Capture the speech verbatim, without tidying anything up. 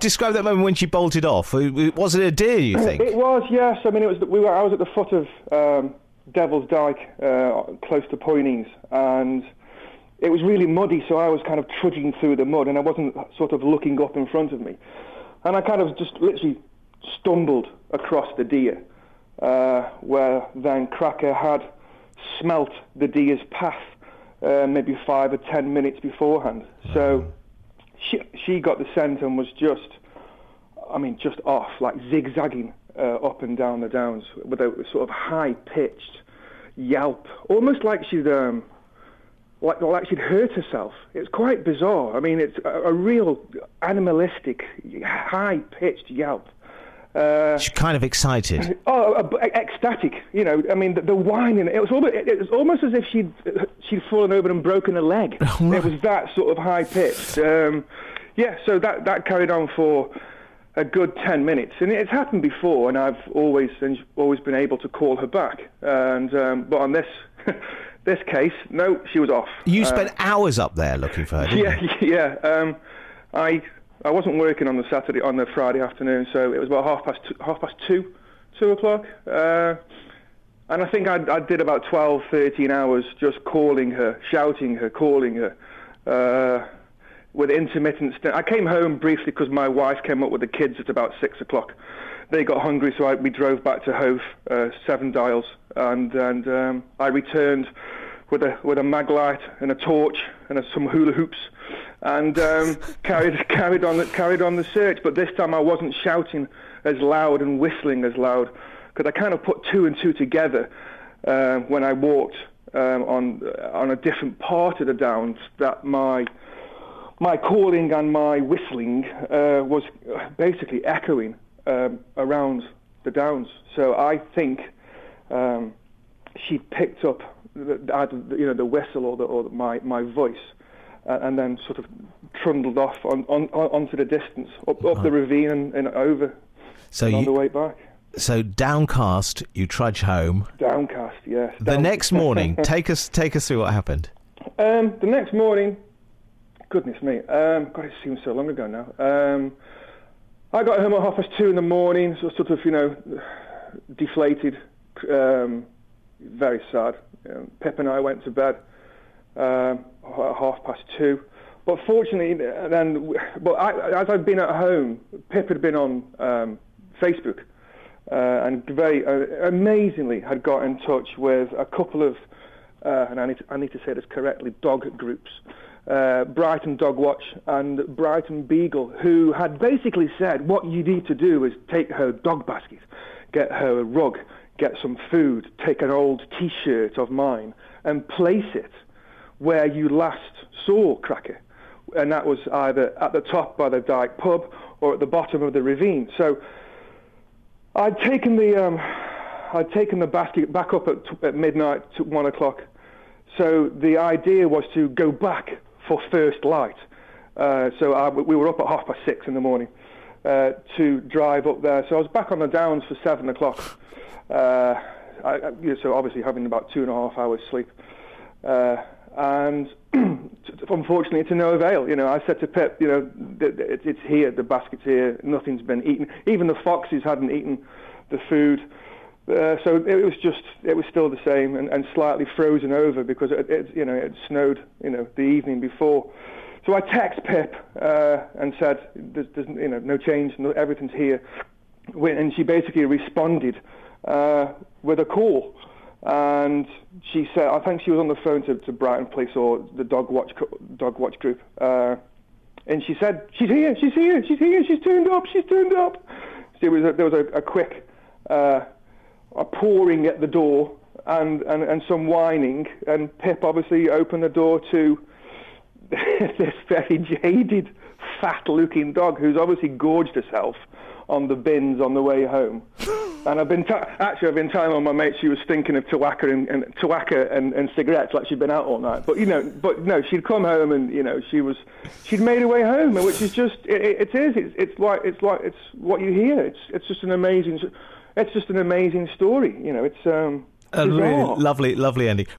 describe that moment when she bolted off. Was it a deer, you think? It was, yes. I mean, it was. We were. I was at the foot of um, Devil's Dyke, uh, close to Poynings, and it was really muddy, so I was kind of trudging through the mud, and I wasn't sort of looking up in front of me. And I kind of just literally stumbled across the deer, uh, where then Cracker had smelt the deer's path uh, maybe five or ten minutes beforehand. So she, she got the scent and was just, I mean, just off, like zigzagging uh, up and down the downs with a sort of high-pitched yelp, almost like she'd... Um, Like, like she'd hurt herself. It's quite bizarre. I mean, it's a, a real animalistic, high-pitched yelp. Uh, She's kind of excited. Oh, uh, ecstatic. You know, I mean, the, the whining. It was almost, it was almost as if she'd she'd fallen over and broken a leg. Oh, right. It was that sort of high-pitched. Um, yeah, so that that carried on for a good ten minutes, and it's happened before, and I've always and always been able to call her back. And um, but on this. This case, no, she was off. You spent uh, hours up there looking for her, didn't yeah, you? Yeah, um, I I wasn't working on the Saturday, on the Friday afternoon, so it was about half past two, half past two, two o'clock, uh, and I think I, I did about twelve, thirteen hours just calling her, shouting her, calling her, uh, with intermittent. St- I came home briefly because my wife came up with the kids at about six o'clock. They got hungry, so I, we drove back to Hove, uh, seven dials, and and um, I returned with a with a mag light and a torch and a, some hula hoops, and um, carried carried on the, carried on the search. But this time I wasn't shouting as loud and whistling as loud, because I kind of put two and two together uh, when I walked um, on on a different part of the downs, that my my calling and my whistling uh, was basically echoing Um, around the downs. So I think um, she picked up the, the, you know, the whistle or, the, or my, my voice, uh, and then sort of trundled off on, on, on onto the distance, up, up the ravine and, and over, so and you, on the way back. So downcast, you trudge home. Downcast, yes. The Down- next morning, take us take us through what happened. Um, the next morning, goodness me, um, God, it seems so long ago now. Um, I got home at half past two in the morning, so sort of, you know, deflated, um, very sad. You know, Pip and I went to bed um, at half past two. But fortunately, then, but I, as I'd been at home, Pip had been on um, Facebook uh, and very uh, amazingly had got in touch with a couple of, uh, and I need to, I need to say this correctly, dog groups. Uh, Brighton Dog Watch and Brighton Beagle, who had basically said what you need to do is take her dog basket, get her a rug, get some food, take an old T-shirt of mine and place it where you last saw Cracker. And that was either at the top by the Dyke pub or at the bottom of the ravine. So I'd taken the um, I'd taken the basket back up at, at midnight to one o'clock. So the idea was to go back for first light. Uh, so I, we were up at half past six in the morning uh, to drive up there. So I was back on the downs for seven o'clock. Uh, I, I, you know, so obviously having about two and a half hours sleep. Uh, and unfortunately, to no avail. You know, I said to Pip, you know, it's here, the basket's here, nothing's been eaten. Even the foxes hadn't eaten the food. Uh, so it was just, it was still the same and, and slightly frozen over because it, it, you know, it snowed, you know, the evening before. So I text Pip uh, and said, there's, there's, you know, no change, no, everything's here. And she basically responded uh, with a call. And she said, I think she was on the phone to, to Brighton Police or the Dog Watch Dog Watch group. Uh, and she said, she's here, she's here, she's here, she's turned up, she's turned up. So it was a, there was a, a quick... Uh, a pouring at the door and, and, and some whining, and Pip obviously opened the door to this very jaded, fat-looking dog who's obviously gorged herself on the bins on the way home. And I've been ta- actually I've been telling all my mates she was thinking of tobacco and, and tobacco and, and cigarettes, like she'd been out all night. But you know, but no, she'd come home and you know she was she'd made her way home, which is just it, it is it's, it's like it's like it's what you hear. It's it's just an amazing. It's just an amazing story, you know. It's um, a really lovely, lovely ending.